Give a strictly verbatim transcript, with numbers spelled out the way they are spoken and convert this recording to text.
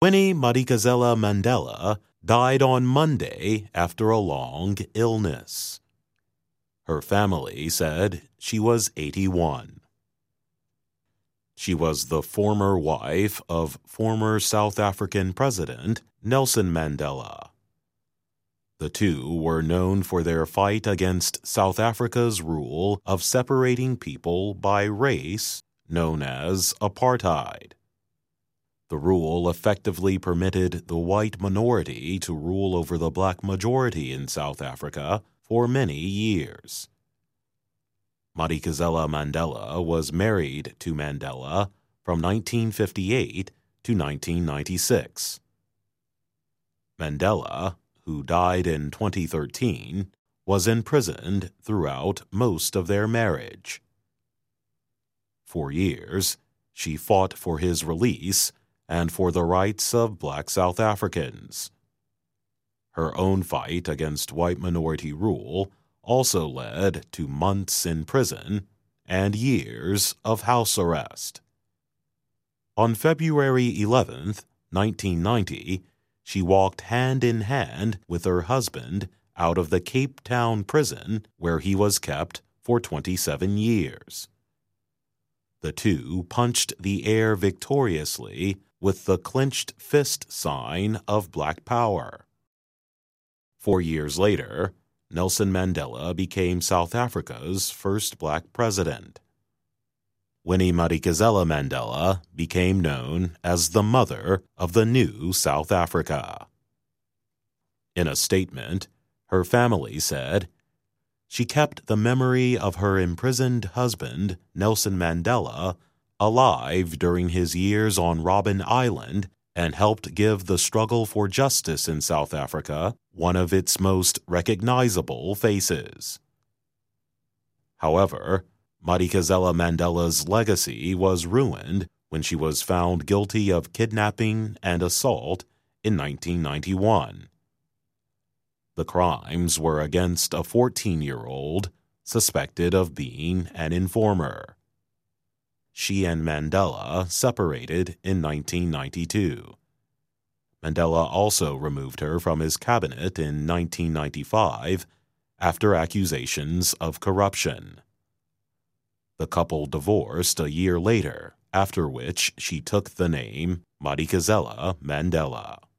Winnie Madikizela Mandela died on Monday after a long illness. Her family said she was eighty-one. She was the former wife of former South African President Nelson Mandela. The two were known for their fight against South Africa's rule of separating people by race, known as apartheid. The rule effectively permitted the white minority to rule over the black majority in South Africa for many years. Madikizela Mandela was married to Mandela from nineteen fifty-eight to nineteen ninety-six. Mandela, who died in twenty thirteen, was imprisoned throughout most of their marriage. For years, she fought for his release and for the rights of black South Africans. Her own fight against white minority rule also led to months in prison and years of house arrest. On February eleventh, nineteen ninety, she walked hand in hand with her husband out of the Cape Town prison where he was kept for twenty-seven years. The two punched the air victoriously with the clenched fist sign of Black Power. Four years later, Nelson Mandela became South Africa's first black president. Winnie Madikizela Mandela became known as the mother of the new South Africa. In a statement, her family said, "She kept the memory of her imprisoned husband, Nelson Mandela, alive during his years on Robben Island and helped give the struggle for justice in South Africa one of its most recognizable faces." However, Madikizela Mandela's legacy was ruined when she was found guilty of kidnapping and assault in nineteen ninety-one. The crimes were against a fourteen-year-old suspected of being an informer. She and Mandela separated in nineteen ninety-two. Mandela also removed her from his cabinet in nineteen ninety-five after accusations of corruption. The couple divorced a year later, after which she took the name Madikizela Mandela.